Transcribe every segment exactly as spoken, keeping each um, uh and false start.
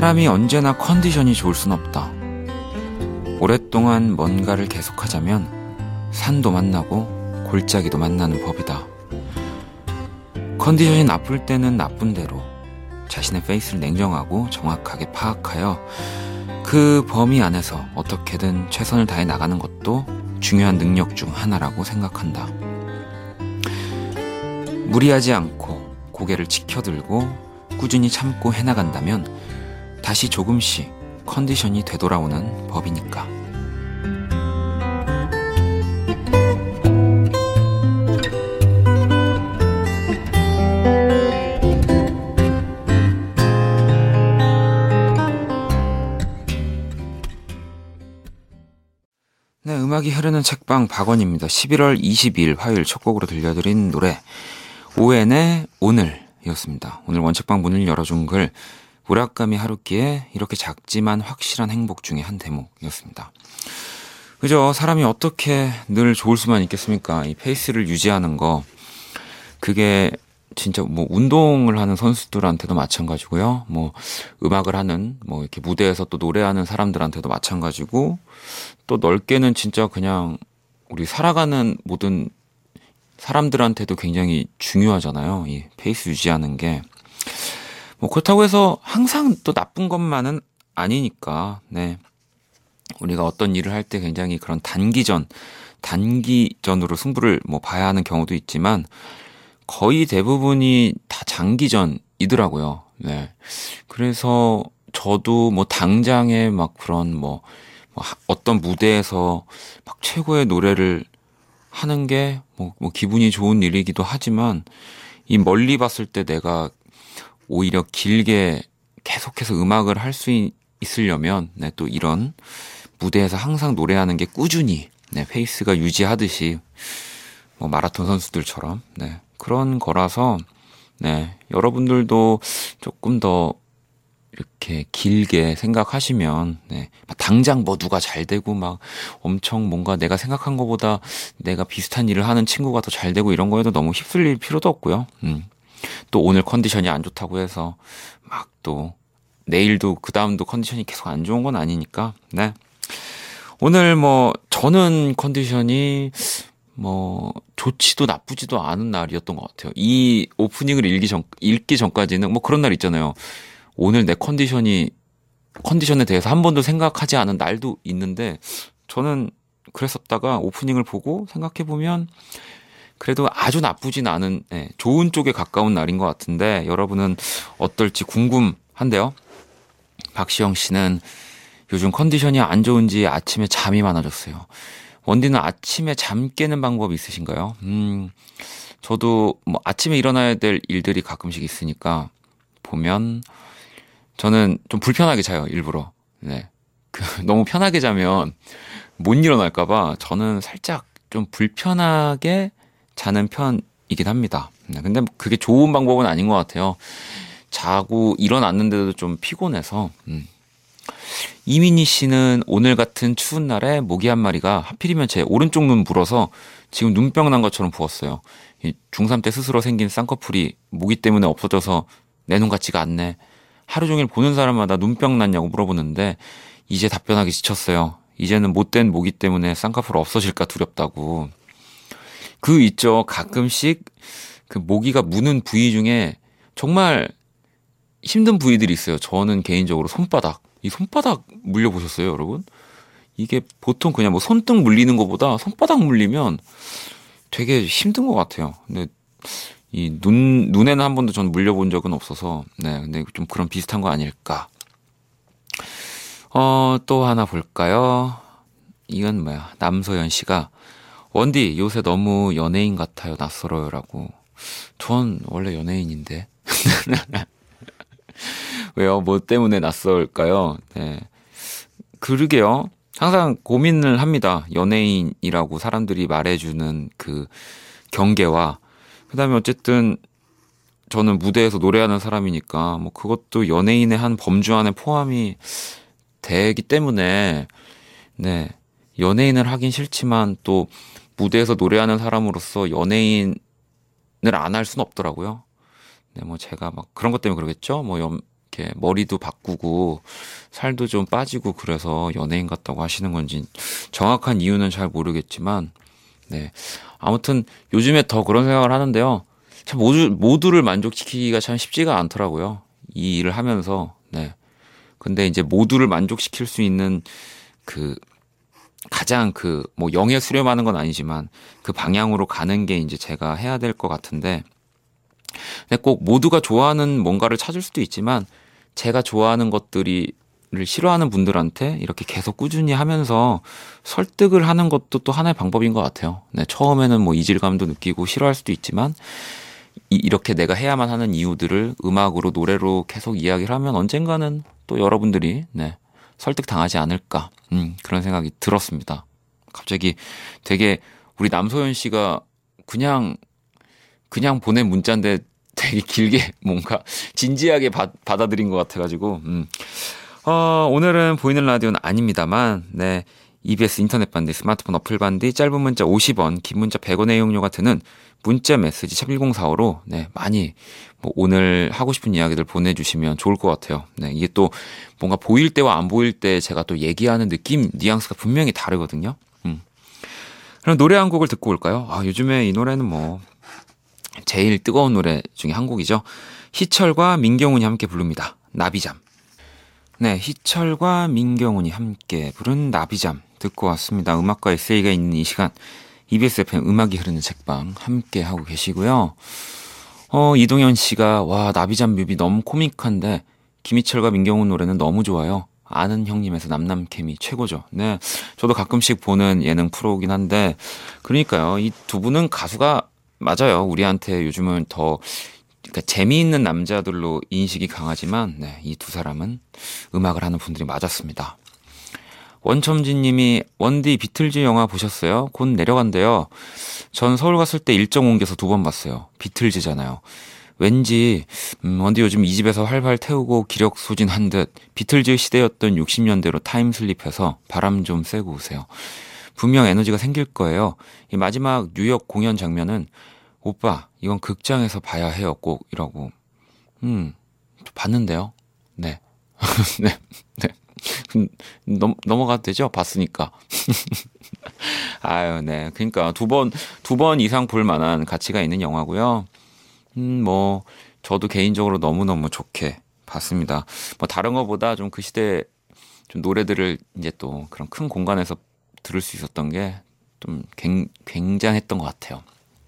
사람이 언제나 컨디션이 좋을 순 없다. 오랫동안 뭔가를 계속하자면 산도 만나고 골짜기도 만나는 법이다. 컨디션이 나쁠 때는 나쁜 대로 자신의 페이스를 냉정하고 정확하게 파악하여 그 범위 안에서 어떻게든 최선을 다해 나가는 것도 중요한 능력 중 하나라고 생각한다. 무리하지 않고 고개를 치켜들고 꾸준히 참고 해나간다면 다시 조금씩 컨디션이 되돌아오는 법이니까. 네, 음악이 흐르는 책방 박원입니다. 십일월 이십이일 화요일 첫 곡으로 들려드린 노래 오엔의 오늘이었습니다. 오늘 원책방 문을 열어준 글 무라카미 하루키의 이렇게 작지만 확실한 행복 중에 한 대목이었습니다. 그죠? 사람이 어떻게 늘 좋을 수만 있겠습니까? 이 페이스를 유지하는 거, 그게 진짜 뭐 운동을 하는 선수들한테도 마찬가지고요. 뭐 음악을 하는 뭐 이렇게 무대에서 또 노래하는 사람들한테도 마찬가지고, 또 넓게는 진짜 그냥 우리 살아가는 모든 사람들한테도 굉장히 중요하잖아요. 이 페이스 유지하는 게. 뭐 그렇다고 해서 항상 또 나쁜 것만은 아니니까. 네. 우리가 어떤 일을 할 때 굉장히 그런 단기전, 단기전으로 승부를 뭐 봐야 하는 경우도 있지만 거의 대부분이 다 장기전이더라고요. 네. 그래서 저도 뭐 당장에 막 그런 뭐 어떤 무대에서 막 최고의 노래를 하는 게 뭐, 뭐 기분이 좋은 일이기도 하지만 이 멀리 봤을 때 내가 오히려 길게 계속해서 음악을 할 수 있으려면 네, 또 이런 무대에서 항상 노래하는 게 꾸준히 네, 페이스가 유지하듯이 뭐 마라톤 선수들처럼 네, 그런 거라서 네, 여러분들도 조금 더 이렇게 길게 생각하시면 네, 당장 뭐 누가 잘 되고 막 엄청 뭔가 내가 생각한 것보다 내가 비슷한 일을 하는 친구가 더 잘 되고 이런 거에도 너무 휩쓸릴 필요도 없고요. 음. 또 오늘 컨디션이 안 좋다고 해서 막 또 내일도 그 다음도 컨디션이 계속 안 좋은 건 아니니까 네. 오늘 뭐 저는 컨디션이 뭐 좋지도 나쁘지도 않은 날이었던 것 같아요. 이 오프닝을 읽기 전 읽기 전까지는 뭐 그런 날 있잖아요. 오늘 내 컨디션이 컨디션에 대해서 한 번도 생각하지 않은 날도 있는데 저는 그랬었다가 오프닝을 보고 생각해 보면 그래도 아주 나쁘진 않은 네, 좋은 쪽에 가까운 날인 것 같은데 여러분은 어떨지 궁금한데요. 박시영 씨는 요즘 컨디션이 안 좋은지 아침에 잠이 많아졌어요. 원디는 아침에 잠 깨는 방법 있으신가요? 음, 저도 뭐 아침에 일어나야 될 일들이 가끔씩 있으니까 보면 저는 좀 불편하게 자요, 일부러. 네. 그, 너무 편하게 자면 못 일어날까봐 저는 살짝 좀 불편하게 자는 편이긴 합니다. 네. 근데 그게 좋은 방법은 아닌 것 같아요. 자고 일어났는데도 좀 피곤해서. 음. 이민희 씨는 오늘 같은 추운 날에 모기 한 마리가 하필이면 제 오른쪽 눈 물어서 지금 눈병 난 것처럼 부었어요. 중삼 때 스스로 생긴 쌍꺼풀이 모기 때문에 없어져서 내 눈 같지가 않네. 하루 종일 보는 사람마다 눈병 났냐고 물어보는데 이제 답변하기 지쳤어요. 이제는 못된 모기 때문에 쌍꺼풀 없어질까 두렵다고. 그 있죠. 가끔씩 그 모기가 무는 부위 중에 정말 힘든 부위들이 있어요. 저는 개인적으로 손바닥. 이 손바닥 물려보셨어요, 여러분? 이게 보통 그냥 뭐 손등 물리는 것보다 손바닥 물리면 되게 힘든 것 같아요. 근데 이 눈, 눈에는 한 번도 전 물려본 적은 없어서, 네, 근데 좀 그런 비슷한 거 아닐까. 어, 또 하나 볼까요? 이건 뭐야. 남소연 씨가, 원디, 요새 너무 연예인 같아요. 낯설어요라고. 전 원래 연예인인데. 왜요? 뭐 때문에 낯설까요? 네. 그러게요. 항상 고민을 합니다. 연예인이라고 사람들이 말해주는 그 경계와, 그 다음에 어쨌든 저는 무대에서 노래하는 사람이니까 뭐 그것도 연예인의 한 범주 안에 포함이 되기 때문에 네 연예인을 하긴 싫지만 또 무대에서 노래하는 사람으로서 연예인을 안 할 수는 없더라고요. 네, 뭐 제가 막 그런 것 때문에 그러겠죠. 뭐 연, 이렇게 머리도 바꾸고 살도 좀 빠지고 그래서 연예인 같다고 하시는 건지 정확한 이유는 잘 모르겠지만, 네. 아무튼 요즘에 더 그런 생각을 하는데요. 참 모두, 모두를 만족시키기가 참 쉽지가 않더라고요. 이 일을 하면서, 네. 근데 이제 모두를 만족시킬 수 있는 그 가장 그 뭐 영에 수렴하는 건 아니지만 그 방향으로 가는 게 이제 제가 해야 될 것 같은데, 근데 꼭 모두가 좋아하는 뭔가를 찾을 수도 있지만 제가 좋아하는 것들이 를 싫어하는 분들한테 이렇게 계속 꾸준히 하면서 설득을 하는 것도 또 하나의 방법인 것 같아요. 네, 처음에는 뭐 이질감도 느끼고 싫어할 수도 있지만 이, 이렇게 내가 해야만 하는 이유들을 음악으로 노래로 계속 이야기를 하면 언젠가는 또 여러분들이 네, 설득 당하지 않을까, 음, 그런 생각이 들었습니다. 갑자기 되게 우리 남소연 씨가 그냥 그냥 보낸 문자인데 되게 길게 뭔가 진지하게 받, 받아들인 것 같아가지고, 음. 어, 오늘은 보이는 라디오는 아닙니다만, 네. 이비에스 인터넷 반디, 스마트폰 어플 반디, 짧은 문자 오십 원, 긴 문자 백 원의 이용료가 드는 문자 메시지 샵 일공사오로, 네. 많이, 뭐 오늘 하고 싶은 이야기들 보내주시면 좋을 것 같아요. 네. 이게 또 뭔가 보일 때와 안 보일 때 제가 또 얘기하는 느낌, 뉘앙스가 분명히 다르거든요. 음. 그럼 노래 한 곡을 듣고 올까요? 아, 요즘에 이 노래는 뭐, 제일 뜨거운 노래 중에 한 곡이죠. 희철과 민경훈이 함께 부릅니다. 나비잠. 네, 희철과 민경훈이 함께 부른 나비잠 듣고 왔습니다. 음악과 에세이가 있는 이 시간 이비에스 에프엠 음악이 흐르는 책방 함께 하고 계시고요. 어, 이동현 씨가 와 나비잠 뮤비 너무 코믹한데 김희철과 민경훈 노래는 너무 좋아요. 아는 형님에서 남남 케미 최고죠. 네, 저도 가끔씩 보는 예능 프로긴 한데 그러니까요. 이 두 분은 가수가 맞아요. 우리한테 요즘은 더 그러니까 재미있는 남자들로 인식이 강하지만 네, 이 두 사람은 음악을 하는 분들이 맞았습니다. 원첨진 님이 원디 비틀즈 영화 보셨어요? 곧 내려간대요. 전 서울 갔을 때 일정 옮겨서 두 번 봤어요. 비틀즈잖아요. 왠지 음, 원디 요즘 이 집에서 활활 태우고 기력 소진한 듯 비틀즈 시대였던 육십 년대로 타임슬립해서 바람 좀 쐬고 오세요. 분명 에너지가 생길 거예요. 이 마지막 뉴욕 공연 장면은 오빠 이건 극장에서 봐야 해요 꼭 이라고. 음 봤는데요. 네. 네. 네. 넘, 넘어가도 되죠? 봤으니까. 아유, 네. 그러니까 두 번, 두 번 이상 볼 만한 가치가 있는 영화고요. 음, 뭐, 저도 개인적으로 너무너무 좋게 봤습니다. 뭐, 다른 것보다 좀 그 시대 좀 노래들을 이제 또 그런 큰 공간에서 들을 수 있었던 게 좀 굉장했던 것 같아요.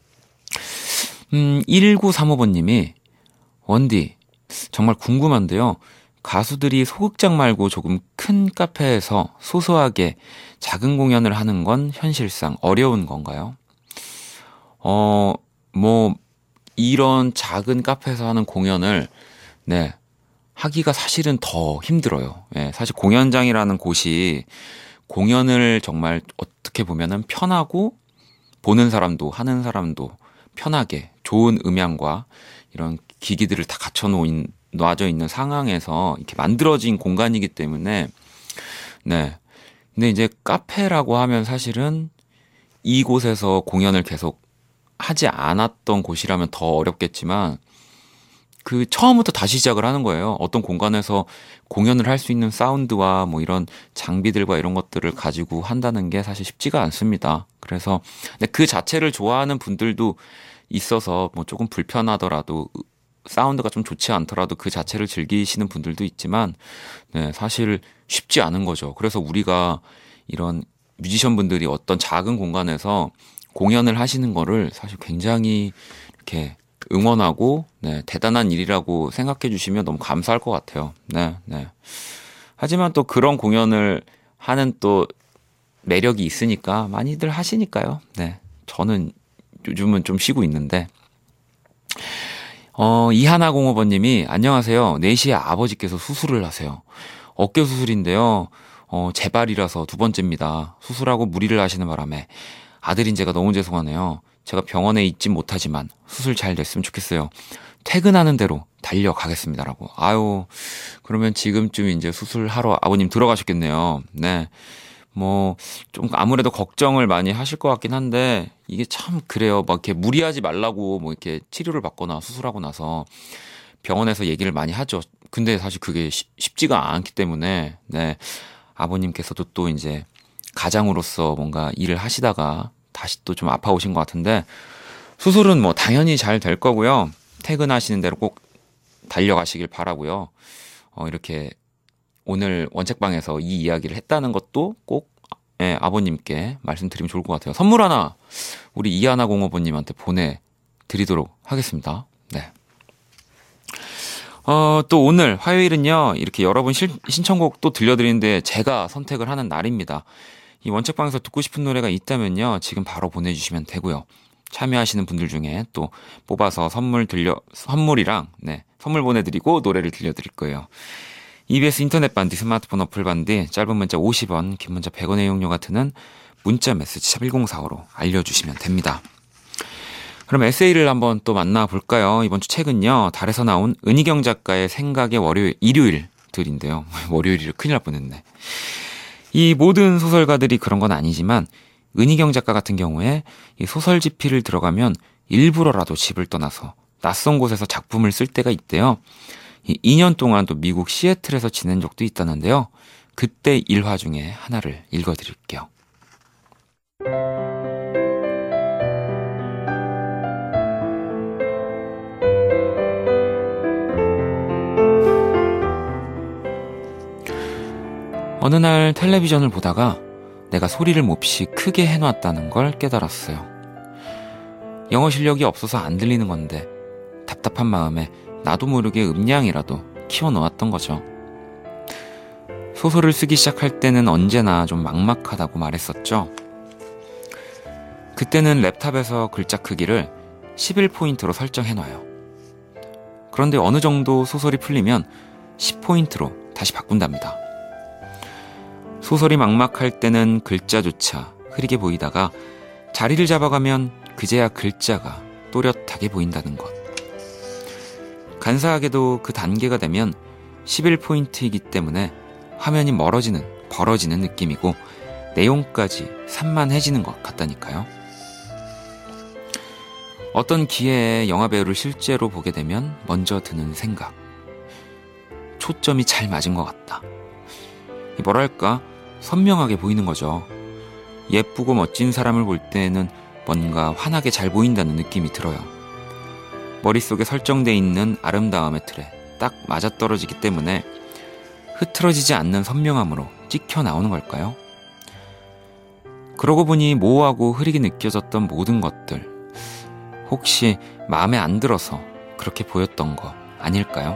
음, 일구삼오 번님이 원디, 정말 궁금한데요. 가수들이 소극장 말고 조금 큰 카페에서 소소하게 작은 공연을 하는 건 현실상 어려운 건가요? 어, 뭐, 이런 작은 카페에서 하는 공연을, 네, 하기가 사실은 더 힘들어요. 예, 사실 공연장이라는 곳이 공연을 정말 어떻게 보면은 편하고 보는 사람도 하는 사람도 편하게 좋은 음향과 이런 기기들을 다 갖춰놓은 놔져 있는 상황에서 이렇게 만들어진 공간이기 때문에 네. 근데 이제 카페라고 하면 사실은 이곳에서 공연을 계속 하지 않았던 곳이라면 더 어렵겠지만 그 처음부터 다시 시작을 하는 거예요. 어떤 공간에서 공연을 할 수 있는 사운드와 뭐 이런 장비들과 이런 것들을 가지고 한다는 게 사실 쉽지가 않습니다. 그래서 근데 그 자체를 좋아하는 분들도 있어서 뭐 조금 불편하더라도 사운드가 좀 좋지 않더라도 그 자체를 즐기시는 분들도 있지만 네, 사실 쉽지 않은 거죠. 그래서 우리가 이런 뮤지션 분들이 어떤 작은 공간에서 공연을 하시는 거를 사실 굉장히 이렇게 응원하고 네, 대단한 일이라고 생각해 주시면 너무 감사할 것 같아요. 네, 네. 하지만 또 그런 공연을 하는 또 매력이 있으니까 많이들 하시니까요. 네. 저는 요즘은 좀 쉬고 있는데 어, 이하나공오 번님이 안녕하세요. 네 시에 아버지께서 수술을 하세요. 어깨 수술인데요. 어, 재발이라서 두 번째입니다. 수술하고 무리를 하시는 바람에 아들인 제가 너무 죄송하네요. 제가 병원에 있진 못하지만 수술 잘 됐으면 좋겠어요. 퇴근하는 대로 달려가겠습니다라고. 아유, 그러면 지금쯤 이제 수술하러 아버님 들어가셨겠네요. 네. 뭐, 좀 아무래도 걱정을 많이 하실 것 같긴 한데, 이게 참 그래요. 막 이렇게 무리하지 말라고 뭐 이렇게 치료를 받거나 수술하고 나서 병원에서 얘기를 많이 하죠. 근데 사실 그게 쉽- 쉽지가 않기 때문에, 네. 아버님께서도 또 이제 가장으로서 뭔가 일을 하시다가 다시 또 좀 아파오신 것 같은데, 수술은 뭐 당연히 잘 될 거고요. 퇴근하시는 대로 꼭 달려가시길 바라고요. 어, 이렇게 오늘 원책방에서 이 이야기를 했다는 것도 꼭 예, 아버님께 말씀드리면 좋을 것 같아요. 선물 하나 우리 이하나 공업원님한테 보내드리도록 하겠습니다. 네. 어, 또 오늘 화요일은요, 이렇게 여러분 실, 신청곡 또 들려드리는데 제가 선택을 하는 날입니다. 이 원책방에서 듣고 싶은 노래가 있다면요, 지금 바로 보내주시면 되고요. 참여하시는 분들 중에 또 뽑아서 선물 들려, 선물이랑, 네, 선물 보내드리고 노래를 들려드릴 거예요. 이비에스 인터넷 반디, 스마트폰 어플 반디, 짧은 문자 오십 원, 긴 문자 백 원의 이용료가 드는 문자 메시지 샵 일공사오로 알려주시면 됩니다. 그럼 에세이를 한번 또 만나볼까요? 이번 주 책은요, 달에서 나온 은희경 작가의 생각의 월요일, 일요일들인데요. 월요일이라 큰일 날 뻔했네. 이 모든 소설가들이 그런 건 아니지만 은희경 작가 같은 경우에 이 소설 집필을 들어가면 일부러라도 집을 떠나서 낯선 곳에서 작품을 쓸 때가 있대요. 이 이 년 동안 또 미국 시애틀에서 지낸 적도 있다는데요. 그때 일화 중에 하나를 읽어드릴게요. 어느 날 텔레비전을 보다가 내가 소리를 몹시 크게 해놨다는 걸 깨달았어요. 영어 실력이 없어서 안 들리는 건데 답답한 마음에 나도 모르게 음량이라도 키워놓았던 거죠. 소설을 쓰기 시작할 때는 언제나 좀 막막하다고 말했었죠. 그때는 랩탑에서 글자 크기를 십일 포인트로 설정해놔요. 그런데 어느 정도 소설이 풀리면 십 포인트로 다시 바꾼답니다. 소설이 막막할 때는 글자조차 흐리게 보이다가 자리를 잡아가면 그제야 글자가 또렷하게 보인다는 것. 간사하게도 그 단계가 되면 십일 포인트이기 때문에 화면이 멀어지는, 벌어지는 느낌이고 내용까지 산만해지는 것 같다니까요. 어떤 기회에 영화배우를 실제로 보게 되면 먼저 드는 생각. 초점이 잘 맞은 것 같다. 뭐랄까, 선명하게 보이는 거죠. 예쁘고 멋진 사람을 볼 때는 뭔가 환하게 잘 보인다는 느낌이 들어요. 머릿속에 설정돼 있는 아름다움의 틀에 딱 맞아떨어지기 때문에 흐트러지지 않는 선명함으로 찍혀 나오는 걸까요? 그러고 보니 모호하고 흐리게 느껴졌던 모든 것들, 혹시 마음에 안 들어서 그렇게 보였던 거 아닐까요?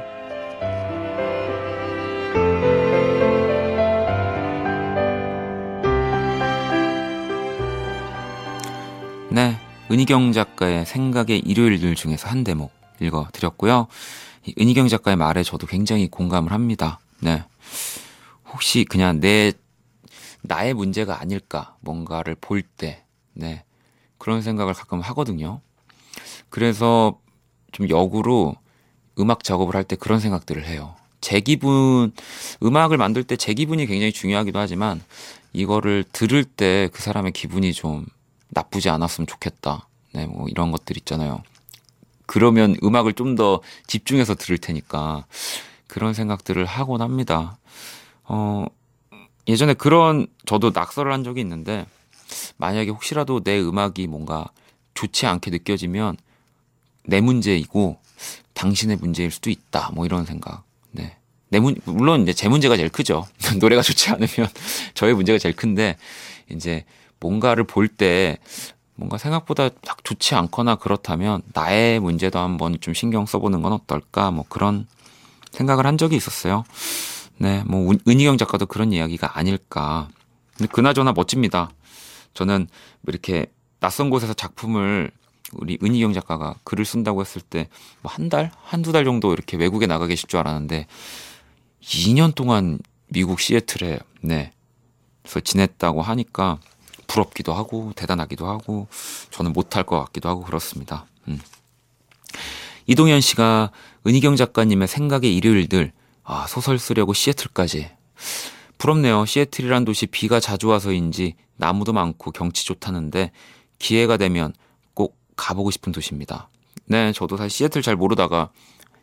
네, 은희경 작가의 생각의 일요일들 중에서 한 대목 읽어드렸고요. 이 은희경 작가의 말에 저도 굉장히 공감을 합니다. 네, 혹시 그냥 내 나의 문제가 아닐까, 뭔가를 볼 때, 네, 그런 생각을 가끔 하거든요. 그래서 좀 역으로 음악 작업을 할 때 그런 생각들을 해요. 제 기분, 음악을 만들 때 제 기분이 굉장히 중요하기도 하지만 이거를 들을 때 그 사람의 기분이 좀 나쁘지 않았으면 좋겠다. 네, 뭐 이런 것들 있잖아요. 그러면 음악을 좀 더 집중해서 들을 테니까 그런 생각들을 하곤 합니다. 어, 예전에 그런 저도 낙서를 한 적이 있는데, 만약에 혹시라도 내 음악이 뭔가 좋지 않게 느껴지면 내 문제이고 당신의 문제일 수도 있다. 뭐 이런 생각. 네. 내 문, 물론 이제 제 문제가 제일 크죠. 노래가 좋지 않으면 저의 문제가 제일 큰데, 이제 뭔가를 볼 때 뭔가 생각보다 딱 좋지 않거나 그렇다면 나의 문제도 한번 좀 신경 써보는 건 어떨까, 뭐 그런 생각을 한 적이 있었어요. 네, 뭐 은희경 작가도 그런 이야기가 아닐까. 근데 그나저나 멋집니다. 저는 이렇게 낯선 곳에서 작품을 우리 은희경 작가가 글을 쓴다고 했을 때 뭐 한 달? 한두 달 정도 이렇게 외국에 나가 계실 줄 알았는데 이 년 동안 미국 시애틀에, 네, 그래서 지냈다고 하니까 부럽기도 하고 대단하기도 하고 저는 못할 것 같기도 하고 그렇습니다. 음. 이동현 씨가 은희경 작가님의 생각의 일요일들, 아, 소설 쓰려고 시애틀까지. 부럽네요. 시애틀이란 도시 비가 자주 와서인지 나무도 많고 경치 좋다는데 기회가 되면 꼭 가보고 싶은 도시입니다. 네, 저도 사실 시애틀 잘 모르다가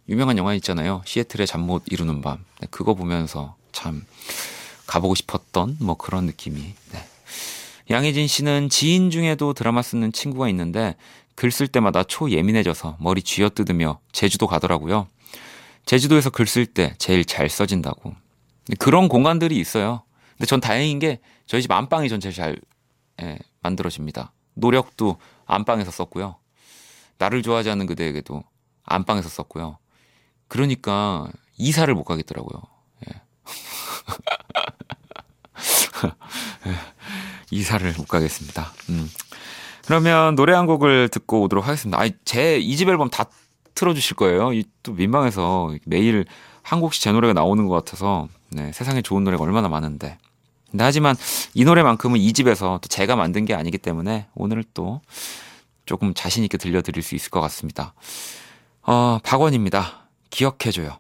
유명한 영화 있잖아요. 시애틀의 잠 못 이루는 밤. 네, 그거 보면서 참 가보고 싶었던 뭐 그런 느낌이. 네. 양혜진 씨는 지인 중에도 드라마 쓰는 친구가 있는데 글 쓸 때마다 초예민해져서 머리 쥐어뜯으며 제주도 가더라고요. 제주도에서 글 쓸 때 제일 잘 써진다고. 그런 공간들이 있어요. 근데 전 다행인 게 저희 집 안방이 전 제일 잘 예, 만들어집니다. 노력도 안방에서 썼고요. 나를 좋아하지 않는 그대에게도 안방에서 썼고요. 그러니까 이사를 못 가겠더라고요. 예. 이사를 못 가겠습니다. 음. 그러면 노래 한 곡을 듣고 오도록 하겠습니다. 아니, 제 이 집 앨범 다 틀어주실 거예요. 이 또 민망해서 매일 한 곡씩 제 노래가 나오는 것 같아서 네, 세상에 좋은 노래가 얼마나 많은데. 근데 하지만 이 노래만큼은 이 집에서 또 제가 만든 게 아니기 때문에 오늘 또 조금 자신 있게 들려드릴 수 있을 것 같습니다. 어, 박원입니다. 기억해줘요.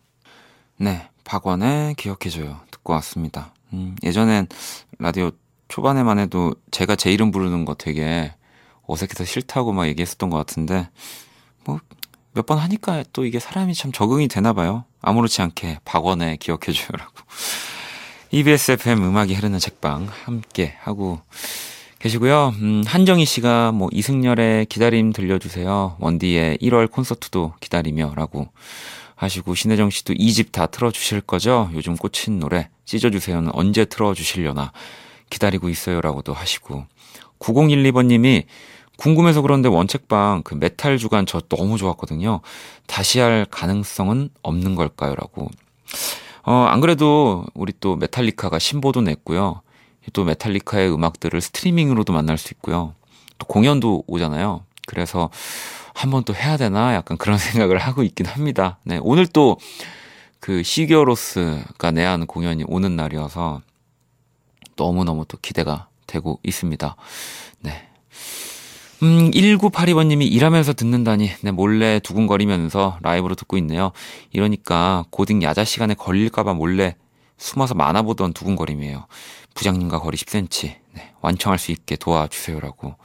네, 박원의 기억해줘요. 듣고 왔습니다. 음, 예전엔 라디오 초반에만 해도 제가 제 이름 부르는 거 되게 어색해서 싫다고 막 얘기했었던 것 같은데 뭐 몇 번 하니까 또 이게 사람이 참 적응이 되나 봐요. 아무렇지 않게 박원의 기억해줘요라고. 이비에스 에프엠 음악이 흐르는 책방 함께 하고 계시고요. 음, 한정희 씨가 뭐 이승열의 기다림 들려주세요. 원디의 일월 콘서트도 기다리며라고 하시고, 신혜정 씨도 이 집 다 틀어주실 거죠? 요즘 꽂힌 노래 찢어주세요는 언제 틀어주시려나 기다리고 있어요라고도 하시고, 구공일이 번님이 궁금해서 그런데 원책방 그 메탈 주간 저 너무 좋았거든요. 다시 할 가능성은 없는 걸까요? 라고. 어, 안 그래도 우리 또 메탈리카가 신보도 냈고요. 또 메탈리카의 음악들을 스트리밍으로도 만날 수 있고요. 또 공연도 오잖아요. 그래서 한번 또 해야 되나 약간 그런 생각을 하고 있긴 합니다. 네, 오늘 또 그 시겨로스가 내야 하는 공연이 오는 날이어서 너무너무 또 기대가 되고 있습니다. 네. 음, 일구팔이 번님이 일하면서 듣는다니, 네, 몰래 두근거리면서 라이브로 듣고 있네요. 이러니까 고딩 야자 시간에 걸릴까봐 몰래 숨어서 만화 보던 두근거림이에요. 부장님과 거리 십 센티미터, 네, 완청할 수 있게 도와주세요라고.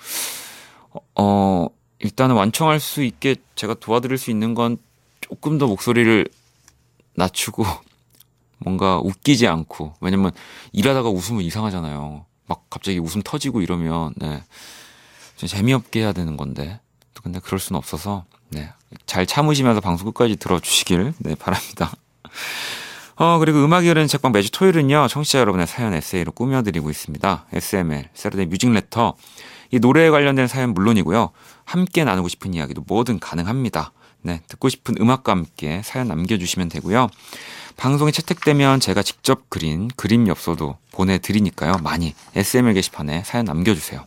어, 일단은 완청할 수 있게 제가 도와드릴 수 있는 건 조금 더 목소리를 낮추고 뭔가 웃기지 않고, 왜냐면 일하다가 웃으면 이상하잖아요. 막 갑자기 웃음 터지고 이러면, 네, 좀 재미없게 해야 되는 건데, 또 근데 그럴 수는 없어서, 네, 잘 참으시면서 방송 끝까지 들어주시길, 네, 바랍니다. 어, 그리고 음악이 흐르는 책방 매주 토요일은요, 청취자 여러분의 사연 에세이로 꾸며드리고 있습니다. 에스엠엘, 세러데이 뮤직레터. 이 노래에 관련된 사연 물론이고요, 함께 나누고 싶은 이야기도 뭐든 가능합니다. 네, 듣고 싶은 음악과 함께 사연 남겨주시면 되고요. 방송에 채택되면 제가 직접 그린 그림 엽서도 보내드리니까요, 많이 에스엠엘 게시판에 사연 남겨주세요.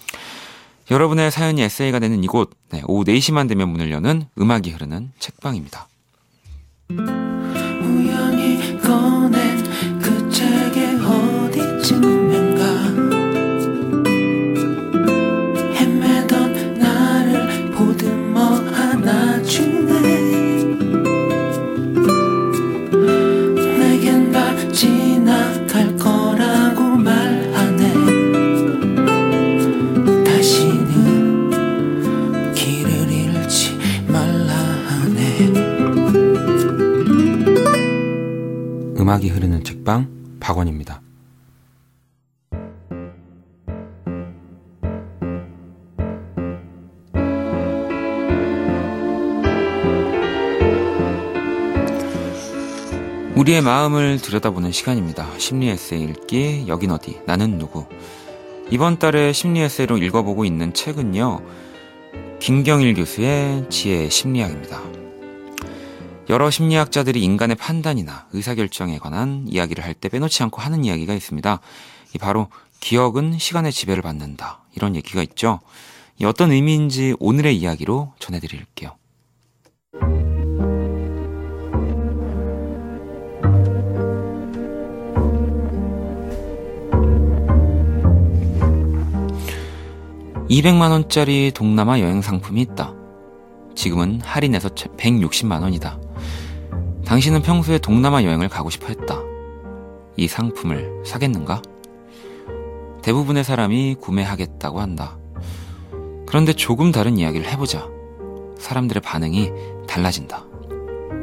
여러분의 사연이 에세이가 되는 이곳, 네, 오후 네 시만 되면 문을 여는 음악이 흐르는 책방입니다. 우연히 꺼낸 그 책의 어디쯤인가 헤매던 나를 보듬어 안아주네. 내겐 다 지나갈 거라고 말하네. 다시는 길을 잃지 말라 하네. 음악이 흐르는 책방 박원입니다. 우리의 마음을 들여다보는 시간입니다. 심리 에세이 읽기, 여긴 어디, 나는 누구. 이번 달에 심리 에세이로 읽어보고 있는 책은요, 김경일 교수의 지혜의 심리학입니다. 여러 심리학자들이 인간의 판단이나 의사결정에 관한 이야기를 할 때 빼놓지 않고 하는 이야기가 있습니다. 이 바로 기억은 시간의 지배를 받는다, 이런 얘기가 있죠. 이 어떤 의미인지 오늘의 이야기로 전해드릴게요. 이백만 원짜리 동남아 여행 상품이 있다. 지금은 할인해서 백육십만 원이다. 당신은 평소에 동남아 여행을 가고 싶어 했다. 이 상품을 사겠는가? 대부분의 사람이 구매하겠다고 한다. 그런데 조금 다른 이야기를 해보자. 사람들의 반응이 달라진다.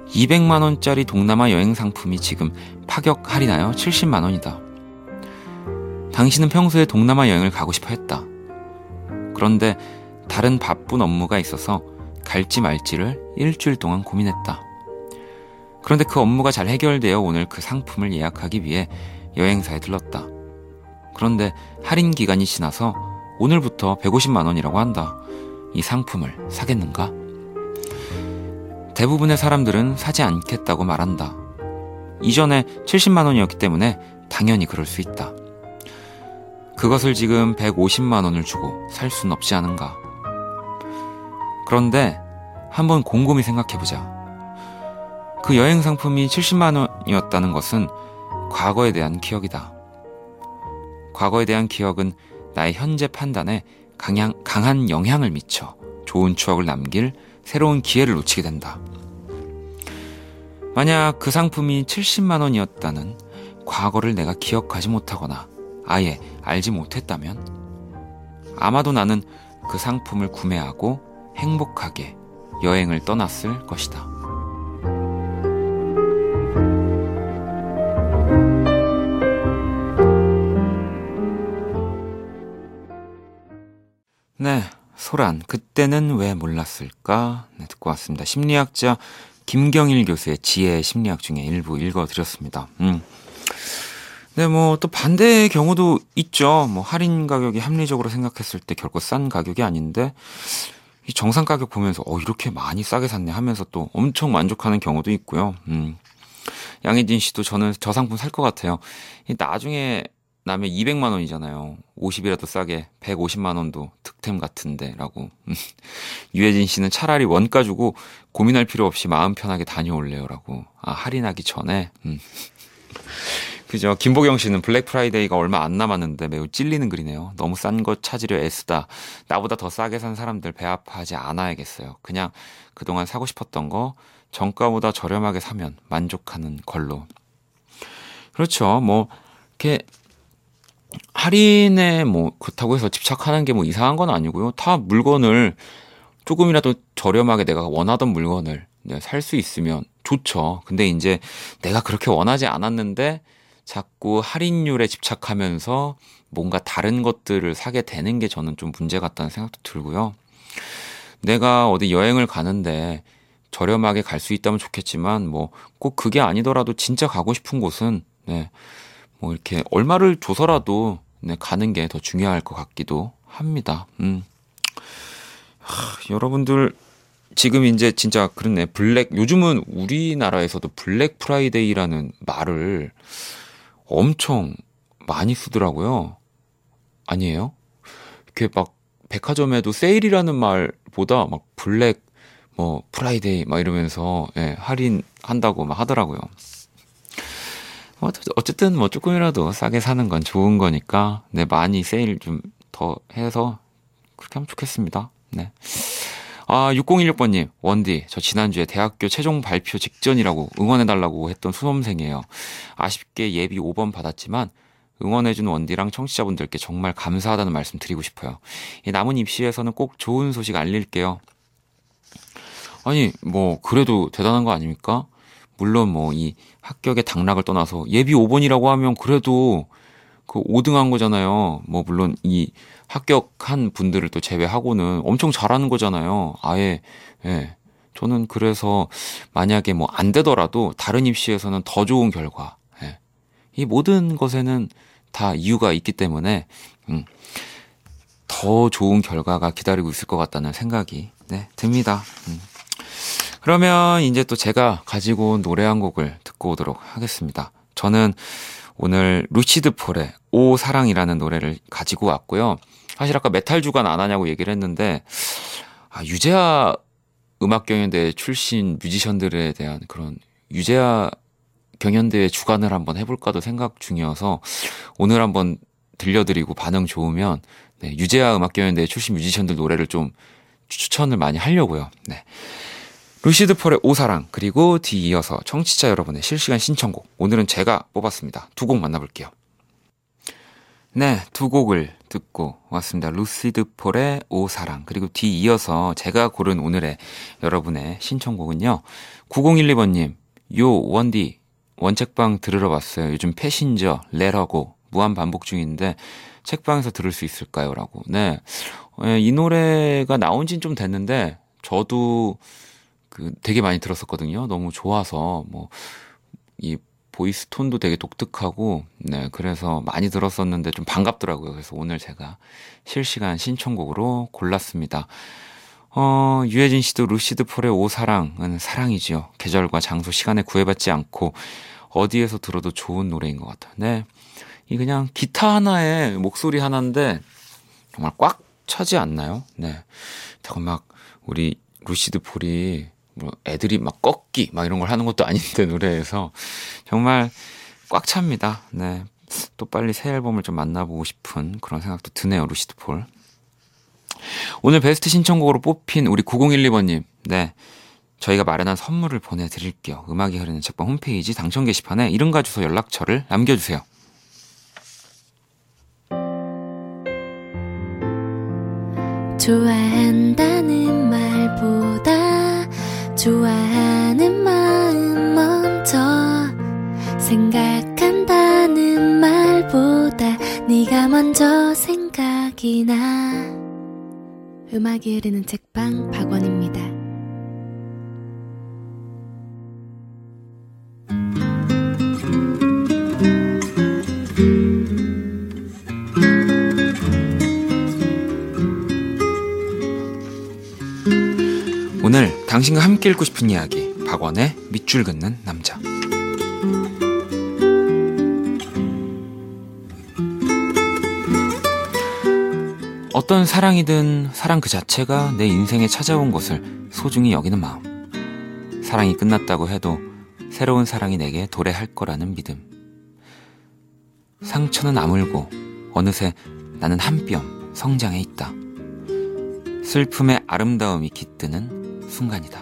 이백만 원짜리 동남아 여행 상품이 지금 파격 할인하여 칠십만 원이다. 당신은 평소에 동남아 여행을 가고 싶어 했다. 그런데 다른 바쁜 업무가 있어서 갈지 말지를 일주일 동안 고민했다. 그런데 그 업무가 잘 해결되어 오늘 그 상품을 예약하기 위해 여행사에 들렀다. 그런데 할인 기간이 지나서 오늘부터 백오십만 원이라고 한다. 이 상품을 사겠는가? 대부분의 사람들은 사지 않겠다고 말한다. 이전에 칠십만 원이었기 때문에 당연히 그럴 수 있다. 그것을 지금 백오십만 원을 주고 살 순 없지 않은가? 그런데 한번 곰곰이 생각해보자. 그 여행 상품이 칠십만 원이었다는 것은 과거에 대한 기억이다. 과거에 대한 기억은 나의 현재 판단에 강한, 강한 영향을 미쳐 좋은 추억을 남길 새로운 기회를 놓치게 된다. 만약 그 상품이 칠십만 원이었다는 과거를 내가 기억하지 못하거나 아예 알지 못했다면 아마도 나는 그 상품을 구매하고 행복하게 여행을 떠났을 것이다. 네, 소란, 그때는 왜 몰랐을까? 네, 듣고 왔습니다. 심리학자 김경일 교수의 지혜 심리학 중에 일부 읽어드렸습니다. 음. 네, 뭐 또 반대의 경우도 있죠. 뭐 할인 가격이 합리적으로 생각했을 때 결코 싼 가격이 아닌데 이 정상 가격 보면서 어 이렇게 많이 싸게 샀네 하면서 또 엄청 만족하는 경우도 있고요. 음. 양혜진 씨도 저는 저 상품 살 것 같아요. 나중에 나면 이백만 원이잖아요. 오십이라도 싸게 백오십만 원도 득템 같은데 라고. 유혜진 씨는 차라리 원가 주고 고민할 필요 없이 마음 편하게 다녀올래요 라고. 아, 할인하기 전에. 음. 그죠. 김보경 씨는 블랙 프라이데이가 얼마 안 남았는데 매우 찔리는 글이네요. 너무 싼 것 찾으려 애쓰다. 나보다 더 싸게 산 사람들 배 아파하지 않아야겠어요. 그냥 그동안 사고 싶었던 거 정가보다 저렴하게 사면 만족하는 걸로. 그렇죠. 뭐 이렇게 할인에 뭐 그렇다고 해서 집착하는 게 뭐 이상한 건 아니고요. 다 물건을 조금이라도 저렴하게 내가 원하던 물건을 네, 살 수 있으면 좋죠. 근데 이제 내가 그렇게 원하지 않았는데 자꾸 할인율에 집착하면서 뭔가 다른 것들을 사게 되는 게 저는 좀 문제 같다는 생각도 들고요. 내가 어디 여행을 가는데 저렴하게 갈 수 있다면 좋겠지만 뭐 꼭 그게 아니더라도 진짜 가고 싶은 곳은 네, 뭐 이렇게 얼마를 줘서라도 네, 가는 게 더 중요할 것 같기도 합니다. 음. 하, 여러분들 지금 이제 진짜 그렇네. 블랙 요즘은 우리나라에서도 블랙 프라이데이라는 말을 엄청 많이 쓰더라고요. 아니에요? 이렇게 막 백화점에도 세일이라는 말보다 막 블랙 뭐 프라이데이 막 이러면서 예, 할인한다고 막 하더라고요. 어쨌든 뭐 조금이라도 싸게 사는 건 좋은 거니까 네, 많이 세일 좀 더 해서 그렇게 하면 좋겠습니다. 네. 아, 육공일육 번님, 원디, 저 지난주에 대학교 최종 발표 직전이라고 응원해달라고 했던 수험생이에요. 아쉽게 예비 오 번 받았지만 응원해준 원디랑 청취자분들께 정말 감사하다는 말씀 드리고 싶어요. 이 남은 입시에서는 꼭 좋은 소식 알릴게요. 아니, 뭐, 그래도 대단한 거 아닙니까? 물론 뭐, 이 합격의 당락을 떠나서 예비 오 번이라고 하면 그래도 그 오 등 한 거잖아요. 뭐, 물론 이 합격한 분들을 또 제외하고는 엄청 잘하는 거잖아요. 아예, 예. 저는 그래서 만약에 뭐 안 되더라도 다른 입시에서는 더 좋은 결과, 예. 이 모든 것에는 다 이유가 있기 때문에, 음, 더 좋은 결과가 기다리고 있을 것 같다는 생각이, 네, 듭니다. 음. 그러면 이제 또 제가 가지고 온 노래 한 곡을 듣고 오도록 하겠습니다. 저는 오늘 루시드 폴의 오 사랑이라는 노래를 가지고 왔고요. 사실 아까 메탈 주간 안 하냐고 얘기를 했는데 아, 유재하 음악경연대 출신 뮤지션들에 대한 그런 유재하 경연대회 주간을 한번 해볼까도 생각 중이어서 오늘 한번 들려드리고 반응 좋으면 네, 유재하 음악경연대 출신 뮤지션들 노래를 좀 추천을 많이 하려고요. 네. 루시드 폴의 오사랑 그리고 뒤이어서 청취자 여러분의 실시간 신청곡 오늘은 제가 뽑았습니다. 두 곡 만나볼게요. 네, 두 곡을 듣고 왔습니다. 루시드 폴의 오사랑, 그리고 뒤 이어서 제가 고른 오늘의 여러분의 신청곡은요. 구공일이 번님, 요 원디 원책방 들으러 왔어요. 요즘 패신저, 레러고 무한 반복 중인데 책방에서 들을 수 있을까요? 라고. 네, 이 노래가 나온 지는 좀 됐는데 저도 그 되게 많이 들었었거든요. 너무 좋아서 뭐 이 보이스 톤도 되게 독특하고, 네, 그래서 많이 들었었는데 좀 반갑더라고요. 그래서 오늘 제가 실시간 신청곡으로 골랐습니다. 어, 유해진 씨도 루시드 폴의 오사랑은 사랑이지요. 계절과 장소, 시간에 구애받지 않고 어디에서 들어도 좋은 노래인 것 같아요. 네, 이 그냥 기타 하나에 목소리 하나인데 정말 꽉 차지 않나요? 네, 제가 막 우리 루시드 폴이 뭐 애들이 막 꺾기 막 이런 걸 하는 것도 아닌데 노래에서 정말 꽉 찹니다. 네, 또 빨리 새 앨범을 좀 만나보고 싶은 그런 생각도 드네요. 루시드 폴. 오늘 베스트 신청곡으로 뽑힌 우리 구공일이 번님, 네, 저희가 마련한 선물을 보내드릴게요. 음악이 흐르는 책방 홈페이지 당첨 게시판에 이름과 주소, 연락처를 남겨주세요. 좋아한다는 말보다 좋아하는 마음 먼저 생각한다는 말보다 네가 먼저 생각이 나. 음악이 흐르는 책방 박원입니다. 오늘 당신과 함께 읽고 싶은 이야기, 박원의 밑줄 긋는 남자. 어떤 사랑이든 사랑 그 자체가 내 인생에 찾아온 것을 소중히 여기는 마음. 사랑이 끝났다고 해도 새로운 사랑이 내게 도래할 거라는 믿음. 상처는 아물고 어느새 나는 한 뼘 성장해 있다. 슬픔의 아름다움이 깃드는 순간이다.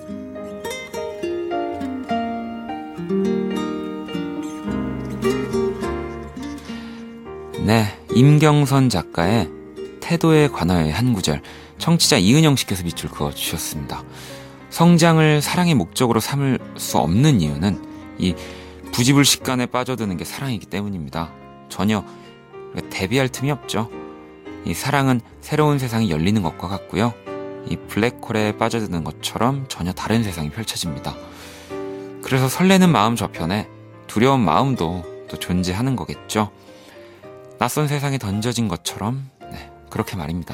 네, 임경선 작가의 태도에 관하여의 한 구절, 청취자 이은영 씨께서 밑줄 그어주셨습니다. 성장을 사랑의 목적으로 삼을 수 없는 이유는 이 부지불식간에 빠져드는 게 사랑이기 때문입니다. 전혀 대비할 틈이 없죠. 이 사랑은 새로운 세상이 열리는 것과 같고요. 이 블랙홀에 빠져드는 것처럼 전혀 다른 세상이 펼쳐집니다. 그래서 설레는 마음 저편에 두려운 마음도 또 존재하는 거겠죠. 낯선 세상에 던져진 것처럼, 네, 그렇게 말입니다.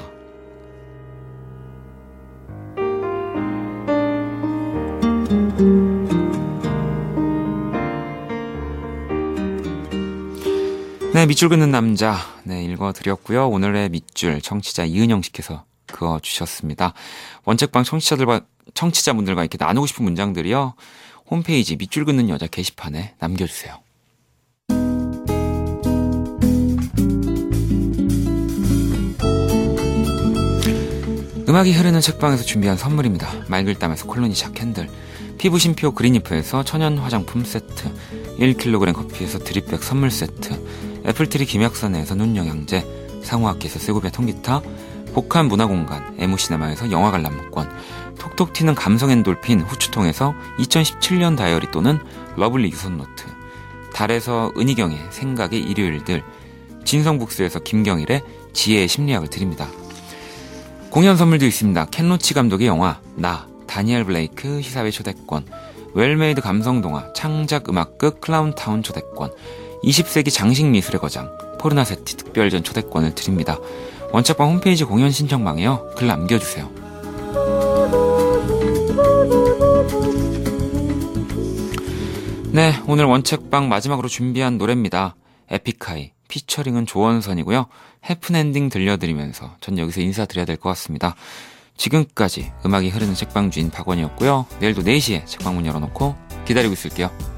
네, 밑줄 긋는 남자, 네, 읽어드렸고요. 오늘의 밑줄 청취자 이은영 씨께서 그어주셨습니다. 원책방 청취자들과 청취자분들과 이렇게 나누고 싶은 문장들이요, 홈페이지 밑줄 긋는 여자 게시판에 남겨주세요. 음악이 흐르는 책방에서 준비한 선물입니다. 맑을땀에서 콜로니샤 캔들, 피부심표 그린이프에서 천연 화장품 세트, 일 킬로그램 커피에서 드립백 선물 세트, 애플트리 김약선에서 눈영양제, 상호학기에서 세고배 통기타, 복합 문화공간 에무시네마에서 영화 관람권, 톡톡 튀는 감성엔돌핀 후추통에서 이천십칠 년 다이어리 또는 러블리 유선노트, 달에서 은희경의 생각의 일요일들, 진성북스에서 김경일의 지혜의 심리학을 드립니다. 공연 선물도 있습니다. 켄로치 감독의 영화 나, 다니엘 블레이크 시사회 초대권, 웰메이드 감성동화 창작 음악극 클라운타운 초대권, 이십 세기 장식미술의 거장 포르나세티 특별전 초대권을 드립니다. 원책방 홈페이지 공연 신청방에요, 글 남겨주세요. 네, 오늘 원책방 마지막으로 준비한 노래입니다. 에픽하이 피처링은 조원선이고요. 해픈엔딩 들려드리면서 전 여기서 인사드려야 될 것 같습니다. 지금까지 음악이 흐르는 책방 주인 박원이었고요. 내일도 네 시에 책방문 열어놓고 기다리고 있을게요.